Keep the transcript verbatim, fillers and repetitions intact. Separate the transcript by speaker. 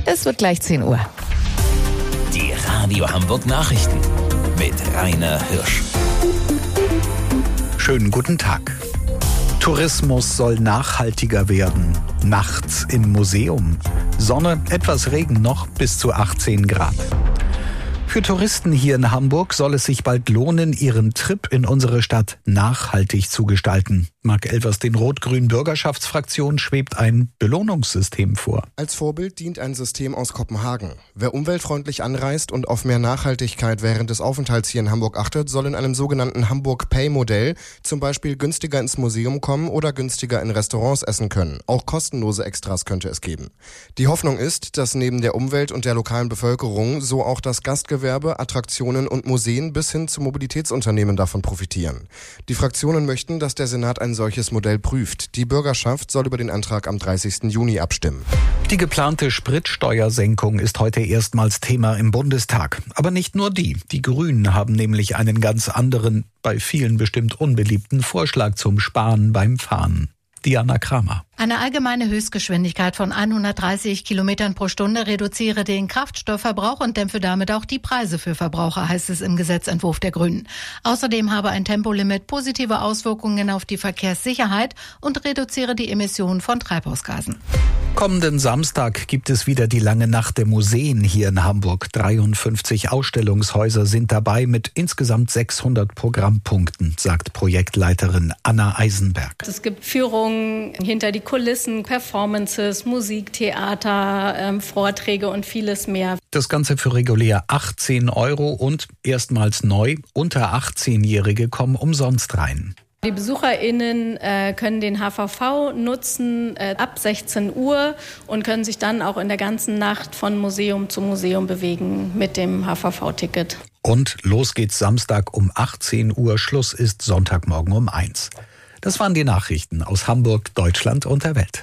Speaker 1: Es wird gleich zehn Uhr.
Speaker 2: Die Radio Hamburg Nachrichten mit Rainer Hirsch.
Speaker 3: Schönen guten Tag. Tourismus soll nachhaltiger werden. Nachts im Museum. Sonne, etwas Regen noch, bis zu achtzehn Grad. Für Touristen hier in Hamburg soll es sich bald lohnen, ihren Trip in unsere Stadt nachhaltig zu gestalten. Marc Elvers, den rot-grünen Bürgerschaftsfraktionen schwebt ein Belohnungssystem vor.
Speaker 4: Als Vorbild dient ein System aus Kopenhagen. Wer umweltfreundlich anreist und auf mehr Nachhaltigkeit während des Aufenthalts hier in Hamburg achtet, soll in einem sogenannten Hamburg-Pay-Modell zum Beispiel günstiger ins Museum kommen oder günstiger in Restaurants essen können. Auch kostenlose Extras könnte es geben. Die Hoffnung ist, dass neben der Umwelt und der lokalen Bevölkerung so auch das Gastgewerbe, Attraktionen und Museen bis hin zu Mobilitätsunternehmen davon profitieren. Die Fraktionen möchten, dass der Senat ein solches Modell prüft. Die Bürgerschaft soll über den Antrag am dreißigsten Juni abstimmen.
Speaker 3: Die geplante Spritsteuersenkung ist heute erstmals Thema im Bundestag. Aber nicht nur die. Die Grünen haben nämlich einen ganz anderen, bei vielen bestimmt unbeliebten Vorschlag zum Sparen beim Fahren. Diana Kramer.
Speaker 5: Eine allgemeine Höchstgeschwindigkeit von hundertdreißig Kilometern pro Stunde reduziere den Kraftstoffverbrauch und dämpfe damit auch die Preise für Verbraucher, heißt es im Gesetzentwurf der Grünen. Außerdem habe ein Tempolimit positive Auswirkungen auf die Verkehrssicherheit und reduziere die Emissionen von Treibhausgasen.
Speaker 3: Kommenden Samstag gibt es wieder die lange Nacht der Museen hier in Hamburg. dreiundfünfzig Ausstellungshäuser sind dabei mit insgesamt sechshundert Programmpunkten, sagt Projektleiterin Anna Eisenberg.
Speaker 6: Es gibt Führungen hinter die Kulissen, Performances, Musik, Theater, ähm, Vorträge und vieles mehr.
Speaker 3: Das Ganze für regulär achtzehn Euro und erstmals neu, unter achtzehnjährige kommen umsonst rein.
Speaker 6: Die BesucherInnen äh, können den H V V nutzen äh, ab sechzehn Uhr und können sich dann auch in der ganzen Nacht von Museum zu Museum bewegen mit dem H V V-Ticket.
Speaker 3: Und los geht's Samstag um achtzehn Uhr, Schluss ist Sonntagmorgen um eins. Das waren die Nachrichten aus Hamburg, Deutschland und der Welt.